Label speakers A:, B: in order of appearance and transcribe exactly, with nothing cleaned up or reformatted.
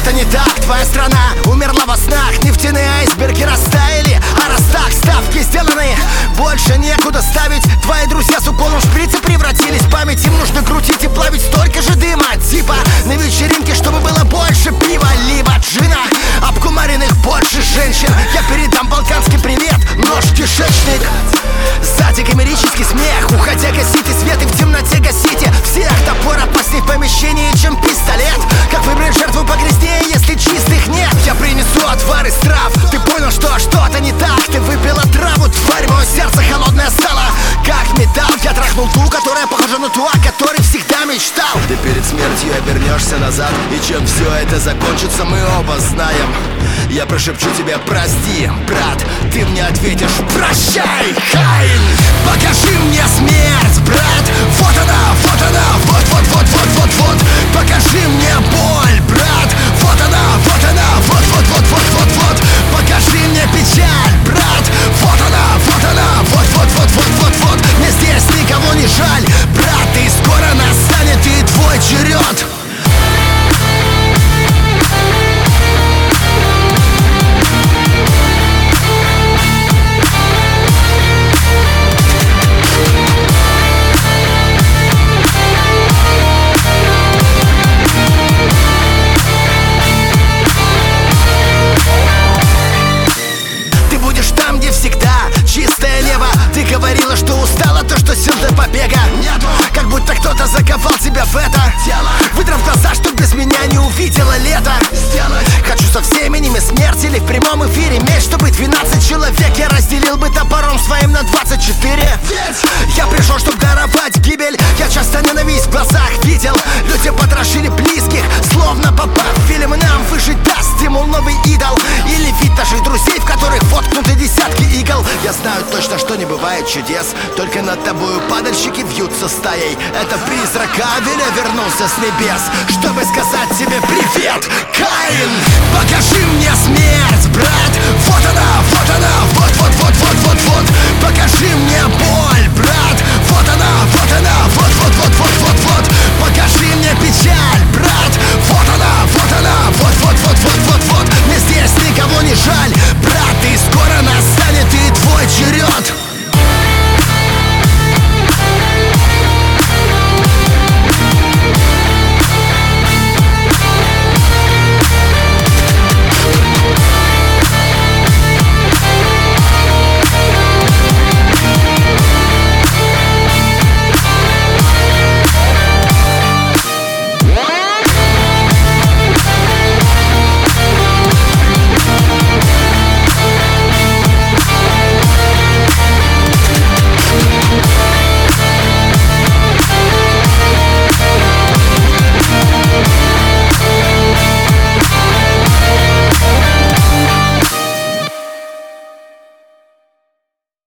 A: что-то не так. Твоя страна умерла во снах. Нефтяные айсберги растаяли, а раз так, ставки сделаны, больше некуда ставить. Твои друзья с уколом шприца превратились в память. Им нужно крутить и плавить столько же дыма. Типа на вечеринке, чтобы было больше пива, либо джина. Обкумаренных больше женщин. Я передам балканский привет, нож в кишечник. Сзади гомерический смех. Уходя гасите свет и в темноте гасите всех. Топор опасней в помещении, чем пистолет. Как выбрать жертву погрязнее, если чистых нет? Я принесу отвар из трав. Ты понял, что что-то не так. Ты выпила траву, тварь, мое сердце холодное стало как металл. Я трахнул ту, которая похожа на ту, о которой всегда мечтал. Ты перед смертью обернешься назад, и чем все это закончится, мы оба знаем. Я прошепчу тебе прости, брат. Ты мне ответишь прощай, Каин. Покажи мне смерть, брат. Вот она, вот она, вот, вот, вот, вот, вот, вот. Покажи мне боль, брат. Вот она, вот она, вот, вот, вот, вот, вот, вот. Покажи мне печаль, брат. Вот она, вот она, вот, вот, вот, вот, вот, вот. Мне здесь никого не жаль, брат. И скоро настанет и твой черед. Чистое небо, ты говорила, что устала, то, что сил для побега нету. Как будто кто-то заковал тебя в это тело, выдрав глаза, чтоб без меня не увидела лето. Сделать хочу со всеми ними смерть или в прямом эфире меч, чтобы двенадцать человек я разделил бы топором своим на двадцать четыре. Я пришел, чтоб даровать гибель. Я часто ненависть в глазах видел. Люди потрошили близких, словно попав в фильм. Нам выжить даст стимул новый идол. Или вид наших друзей, в которых воткнуты десятки игл. Я знаю точно, что не бывает чудес. Только над тобою падальщики вьются стаей. Это призрак Авеля вернулся с небес, чтобы сказать тебе привет, Каин. Покажи мне смерть, брат. Вот она,